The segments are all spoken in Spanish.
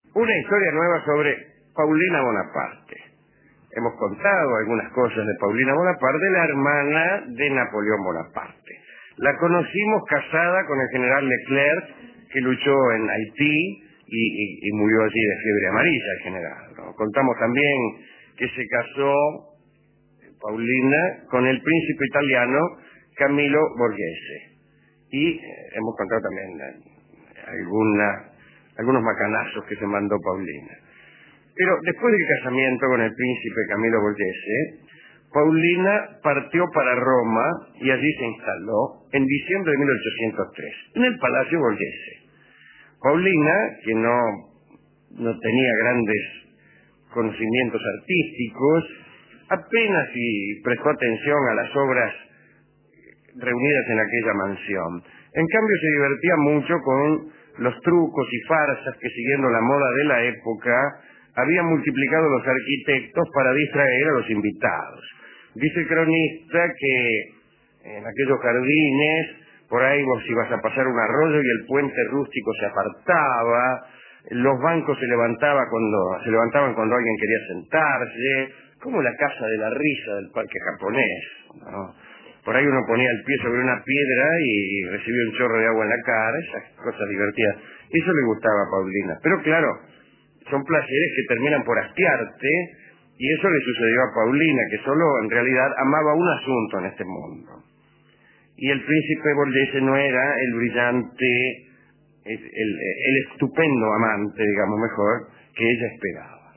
Una historia nueva sobre Paulina Bonaparte. Hemos contado algunas cosas de Paulina Bonaparte, la hermana de Napoleón Bonaparte. La conocimos casada con el general Leclerc, que luchó en Haití y murió allí de fiebre amarilla el general, ¿no? Contamos también que se casó Paulina con el príncipe italiano Camillo Borghese. Y hemos contado también algunos macanazos que se mandó Paulina. Pero después del casamiento con el príncipe Camillo Borghese, Paulina partió para Roma y allí se instaló en diciembre de 1803, en el Palacio Borghese. Paulina, que no tenía grandes conocimientos artísticos, apenas si prestó atención a las obras reunidas en aquella mansión. En cambio se divertía mucho con los trucos y farsas que, siguiendo la moda de la época, habían multiplicado los arquitectos para distraer a los invitados. Dice el cronista que en aquellos jardines, por ahí vos ibas a pasar un arroyo y el puente rústico se apartaba, los bancos se levantaban cuando alguien quería sentarse, como la casa de la risa del parque japonés, ¿no? Por ahí uno ponía el pie sobre una piedra y recibía un chorro de agua en la cara, esas cosas divertidas. Eso le gustaba a Paulina. Pero claro, son placeres que terminan por hastiarte, y eso le sucedió a Paulina, que solo en realidad amaba un asunto en este mundo. Y el príncipe Borghese no era el brillante, el estupendo amante, digamos mejor, que ella esperaba.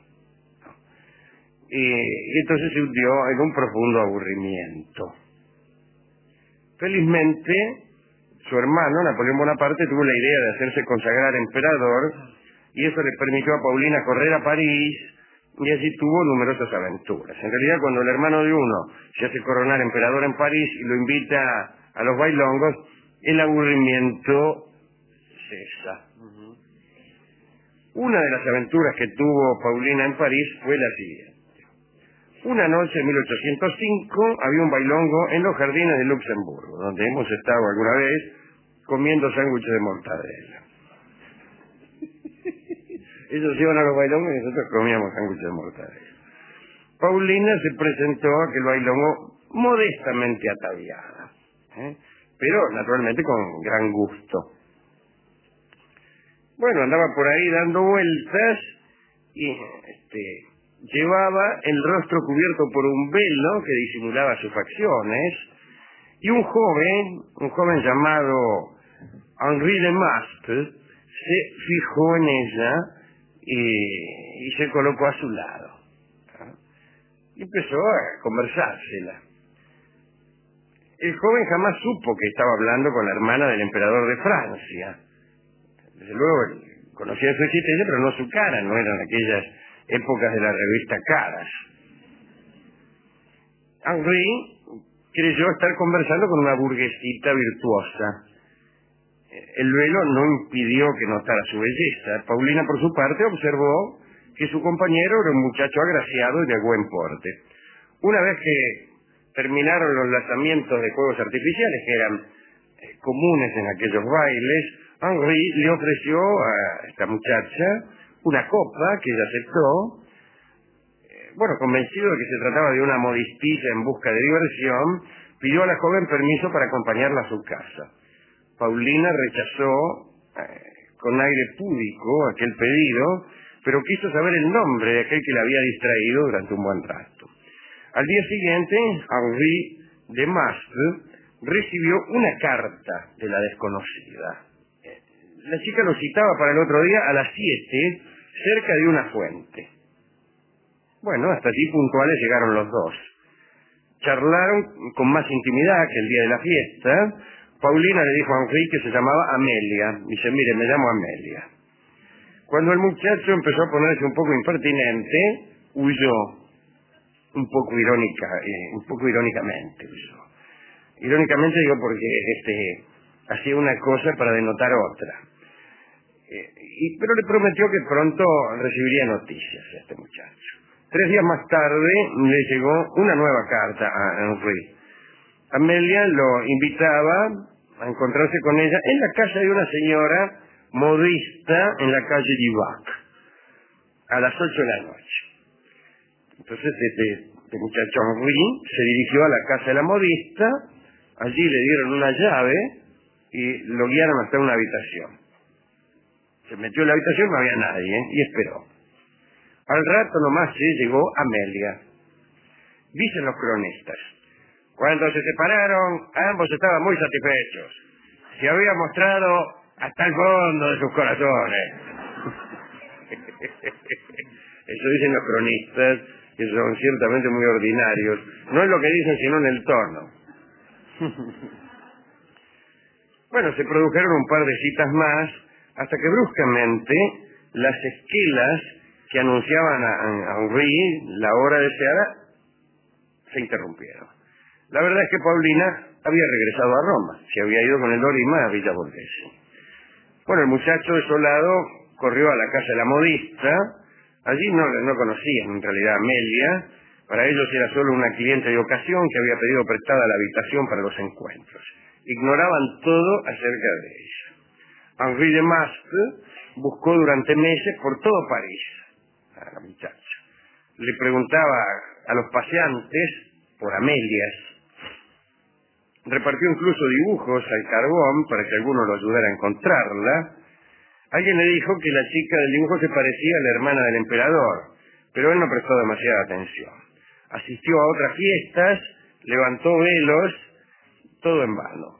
Y entonces se hundió en un profundo aburrimiento. Felizmente, su hermano, Napoleón Bonaparte, tuvo la idea de hacerse consagrar emperador, y eso le permitió a Paulina correr a París, y allí tuvo numerosas aventuras. En realidad, cuando el hermano de uno se hace coronar emperador en París y lo invita a los bailongos, el aburrimiento cesa. Una de las aventuras que tuvo Paulina en París fue la siguiente. Una noche en 1805 había un bailongo en los jardines de Luxemburgo, donde hemos estado alguna vez comiendo sándwiches de mortadela. Ellos iban a los bailongos y nosotros comíamos sándwiches de mortadela. Paulina se presentó a aquel bailongo modestamente ataviada, pero naturalmente con gran gusto. Bueno, andaba por ahí dando vueltas y llevaba el rostro cubierto por un velo que disimulaba sus facciones, y un joven llamado Henri de Mastre se fijó en ella y se colocó a su lado. Y empezó a conversársela. El joven jamás supo que estaba hablando con la hermana del emperador de Francia. Desde luego conocía su existencia, pero no su cara, no eran aquellas épocas de la revista Caras. Henri creyó estar conversando con una burguesita virtuosa. El velo no impidió que notara su belleza. Paulina, por su parte, observó que su compañero era un muchacho agraciado y de buen porte. Una vez que terminaron los lanzamientos de fuegos artificiales, que eran comunes en aquellos bailes, Henri le ofreció a esta muchacha una copa que ella aceptó. Convencido de que se trataba de una modistilla en busca de diversión, pidió a la joven permiso para acompañarla a su casa. Paulina rechazó con aire púdico aquel pedido, pero quiso saber el nombre de aquel que la había distraído durante un buen rato. Al día siguiente, Henri de Mastre recibió una carta de la desconocida. La chica lo citaba para el otro día a las 7, cerca de una fuente. Hasta allí puntuales llegaron los dos. Charlaron con más intimidad que el día de la fiesta. Paulina le dijo a Henri que se llamaba Amelia. Dice, mire, me llamo Amelia. Cuando el muchacho empezó a ponerse un poco impertinente, huyó. Un poco irónicamente huyó. Irónicamente digo porque hacía una cosa para denotar otra. Pero le prometió que pronto recibiría noticias a este muchacho. 3 días más tarde le llegó una nueva carta a Henri. Amelia lo invitaba a encontrarse con ella en la casa de una señora modista en la calle Divac. a las 8 de la noche. Entonces este muchacho Henri se dirigió a la casa de la modista, allí le dieron una llave y lo guiaron hasta una habitación. Se metió en la habitación, no había nadie, y esperó. Al rato nomás llegó Amelia. Dicen los cronistas, cuando se separaron, ambos estaban muy satisfechos. Se había mostrado hasta el fondo de sus corazones. Eso dicen los cronistas, que son ciertamente muy ordinarios. No es lo que dicen, sino en el tono. Bueno, se produjeron un par de citas más, hasta que bruscamente las esquelas que anunciaban a Henri la hora deseada se interrumpieron. La verdad es que Paulina había regresado a Roma, se había ido con el Dorima a Villa Borghese. Bueno, el muchacho desolado corrió a la casa de la modista. Allí no conocían en realidad a Amelia. Para ellos era solo una cliente de ocasión que había pedido prestada la habitación para los encuentros. Ignoraban todo acerca de ella. Henri de Mastre buscó durante meses por todo París a la muchacha. Le preguntaba a los paseantes por Amelias. Repartió incluso dibujos al carbón para que alguno lo ayudara a encontrarla. Alguien le dijo que la chica del dibujo se parecía a la hermana del emperador, pero él no prestó demasiada atención. Asistió a otras fiestas, levantó velos, todo en vano.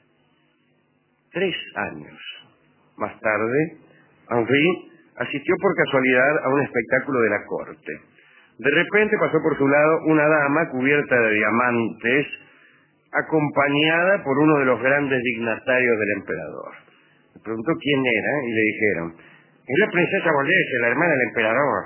3 años más tarde, Henri asistió por casualidad a un espectáculo de la corte. De repente pasó por su lado una dama cubierta de diamantes, acompañada por uno de los grandes dignatarios del emperador. Le preguntó quién era y le dijeron, es la princesa Borghese, la hermana del emperador.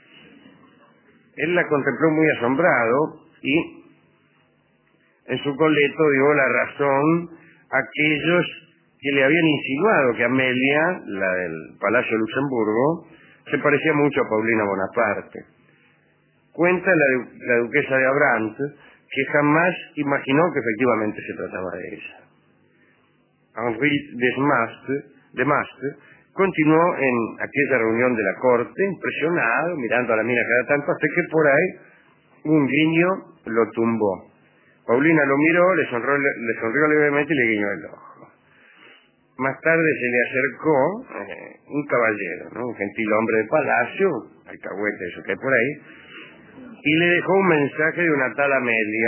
Él la contempló muy asombrado y en su coleto dio la razón a aquellos que le habían insinuado que Amelia, la del Palacio de Luxemburgo, se parecía mucho a Paulina Bonaparte. Cuenta la duquesa de Abrantes que jamás imaginó que efectivamente se trataba de ella. Henri de Mastre continuó en aquella reunión de la corte, impresionado, mirando a la mina cada tanto, hasta que por ahí un guiño lo tumbó. Paulina lo miró, le sonrió levemente y le guiñó el ojo. Más tarde se le acercó un caballero, ¿no? Un gentil hombre de palacio, alcahuete, eso que hay por ahí, y le dejó un mensaje de una tal Amelia.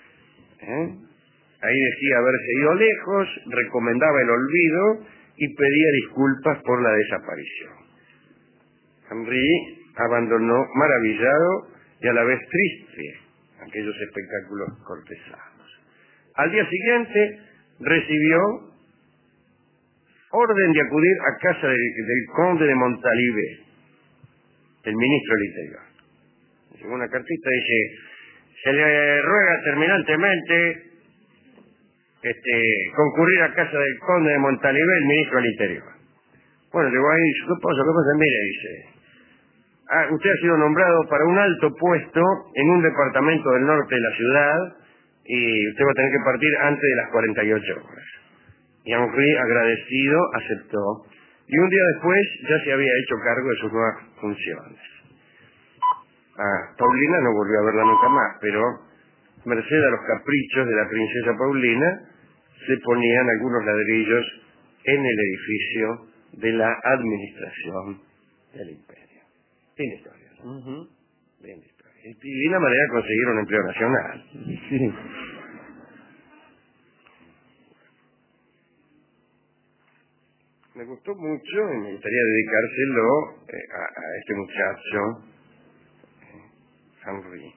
Ahí decía haberse ido lejos, recomendaba el olvido y pedía disculpas por la desaparición. Henri abandonó maravillado y a la vez triste aquellos espectáculos cortesanos. Al día siguiente recibió orden de acudir a casa del conde de Montalivet, el ministro del Interior. Llegó una cartita, dice, se le ruega terminantemente concurrir a casa del conde de Montalivet, el ministro del Interior. Bueno, llegó ahí y dice, ¿qué pasa? Mire, dice, usted ha sido nombrado para un alto puesto en un departamento del norte de la ciudad y usted va a tener que partir antes de las 48 horas. Y Henri, agradecido, aceptó. Y un día después ya se había hecho cargo de sus nuevas funciones. Paulina no volvió a verla nunca más, pero merced a los caprichos de la princesa Paulina, se ponían algunos ladrillos en el edificio de la administración del imperio. Bien historia, ¿no? Bien historia. Y una manera de conseguir un empleo nacional. Sí. Me gustó mucho y me gustaría dedicárselo a este muchacho, Henri.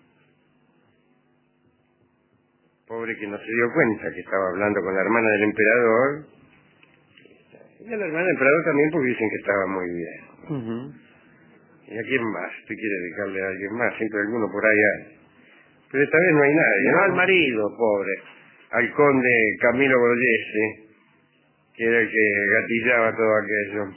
Pobre que no se dio cuenta que estaba hablando con la hermana del emperador. Y a la hermana del emperador también, porque dicen que estaba muy bien. ¿Y a quién más? ¿Usted quiere dedicarle a alguien más? Siempre alguno por ahí hay. Pero esta vez no hay nadie, no al marido, pobre. Al conde Camilo Borghese, que era el que gatillaba todo aquello.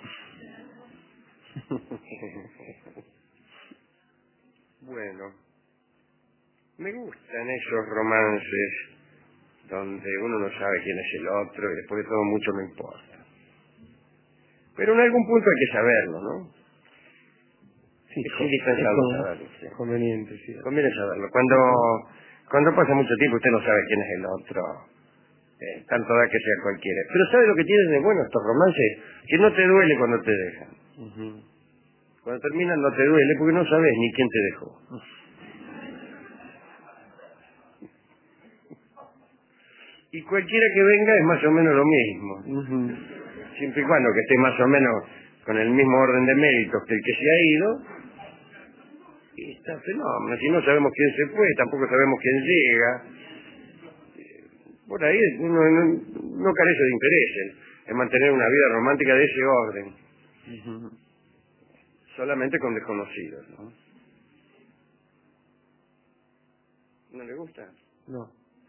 Bueno, me gustan esos romances donde uno no sabe quién es el otro y después de todo mucho no importa. Pero en algún punto hay que saberlo, ¿no? Sí, es indispensable saberlo. Sí. Conveniente, sí. Conviene saberlo. Cuando pasa mucho tiempo usted no sabe quién es el otro. Tanto da que sea cualquiera. Pero ¿sabe lo que tienen de bueno estos romances? Que no te duele cuando te dejan. Cuando terminan no te duele porque no sabes ni quién te dejó. Y cualquiera que venga es más o menos lo mismo. Siempre y cuando que esté más o menos con el mismo orden de méritos que el que se ha ido, y está fenómeno. Si no sabemos quién se fue, tampoco sabemos quién llega. Por ahí uno no carece de interés en mantener una vida romántica de ese orden. Solamente con desconocidos, ¿no? ¿No le gusta? No.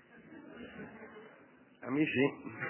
A mí sí.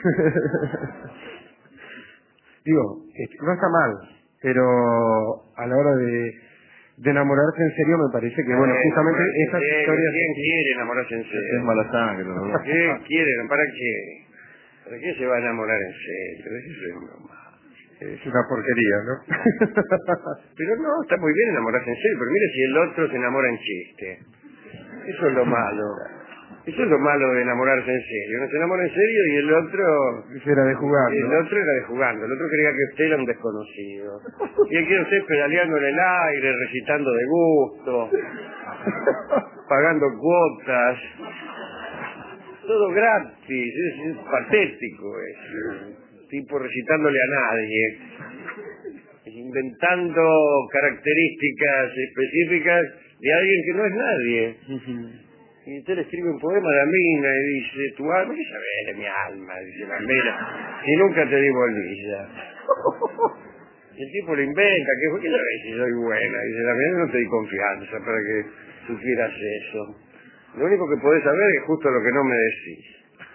Digo, no está mal, pero a la hora de enamorarse en serio me parece que, bueno, justamente esas historias... ¿Quién quiere enamorarse en serio? Es mala sangre, ¿no? ¿Quién quiere? ¿Para qué? ¿Para qué se va a enamorar en serio? Eso es normal. Es una porquería, ¿no? Pero no, está muy bien enamorarse en serio, pero mire si el otro se enamora en chiste. Eso es lo malo. Eso es lo malo de enamorarse en serio. Uno se enamora en serio y el otro... Era de jugando. El otro era de jugando. El otro creía que usted era un desconocido. Y aquí usted pedaleando en el aire, recitando de gusto, pagando cuotas. Todo gratis. Es patético eso. Tipo recitándole a nadie. Inventando características específicas de alguien que no es nadie. Y usted le escribe un poema a la mina y dice, tu alma, ¿qué sabes de mi alma? Dice la mina, y nunca te di bolilla. Y el tipo le inventa, ¿qué sabes si soy buena? Dice la mina, no te di confianza para que supieras eso. Lo único que podés saber es justo lo que no me decís.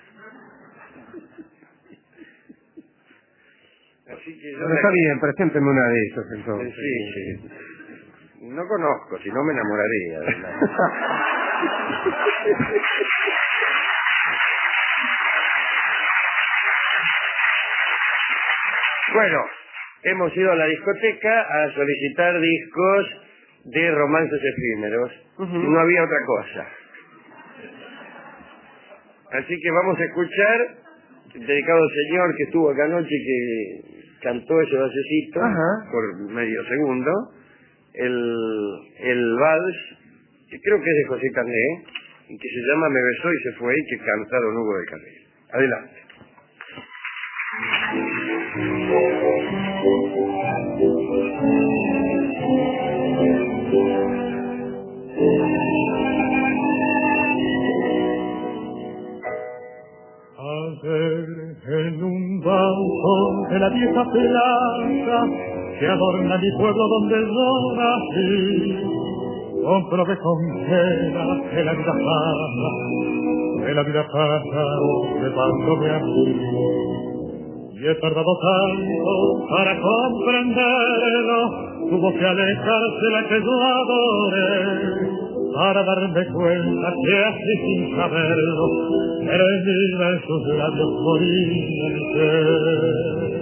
Así que yo... Pero está bien, presénteme una de esos entonces. Sí. No conozco, si no me enamoraría. Bueno, hemos ido a la discoteca a solicitar discos de romances efímeros. Y no había otra cosa. Así que vamos a escuchar, dedicado al señor que estuvo acá anoche y que cantó ese basecito por medio segundo, el vals, que creo que es de José Carné, y que se llama Me besó y se fue, y que canta Don Hugo de Carril. Adelante. Ayer en un balcón de la vieja plaza que adorna mi pueblo donde yo nací, comprobé con pena que la vida pasa llevándome a mí. Y he tardado tanto para comprenderlo, tuvo que alejarse la que yo adoré, para darme cuenta que así sin saberlo, perdida en sus labios moría el ser.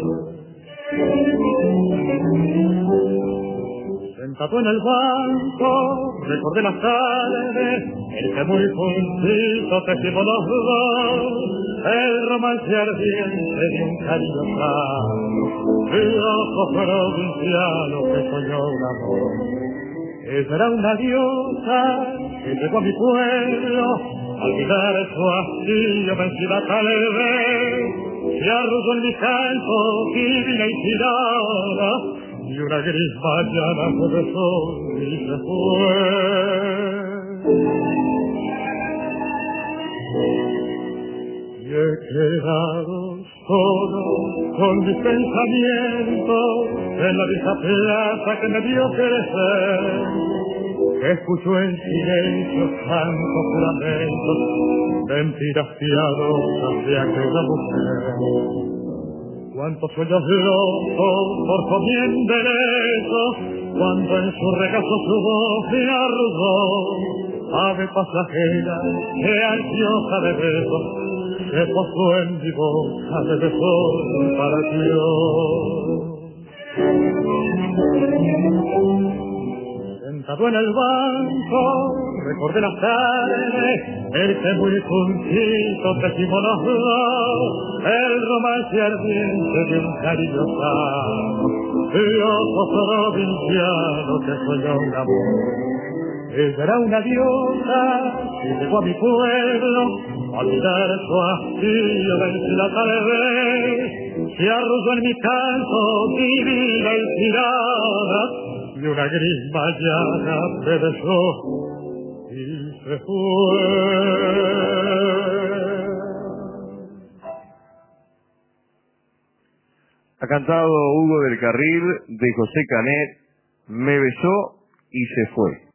Sentado en el banco, recordé las tardes, el que muy juntito tejimos los dos, el romance ardiente de un cariño sano, de ojos provincianos que soñó un amor. Ella era una diosa que llegó a mi pueblo, al mirar su hastío vencida tal vez, se arrulló en mi canto divina y tirada, y una gris mañana me besó y se fue. Y he quedado solo con mis pensamientos en la vieja plaza que me vio crecer, que escucho en silencio tantos juramentos, mentiras piadosas de aquella mujer. Cuántos sueños locos por mi enderezo, cuando en su regazo su voz me arrugó, ave pasajera que ansiosa de besos, se posó en mi boca de besos y partió. Sentado en el banco, recordé las tardes, el que muy juntito tejimos los dos, el romance ardiente de un cariño sano, loco provinciano que soñó un amor. Ella era una diosa que llegó a mi pueblo, a olvidar su hastío de la tarde, se arrulló en mi canto, divina y tirada, y una gris mañana me besó y se fue. Ha cantado Hugo del Carril de José Canet, Me besó y se fue.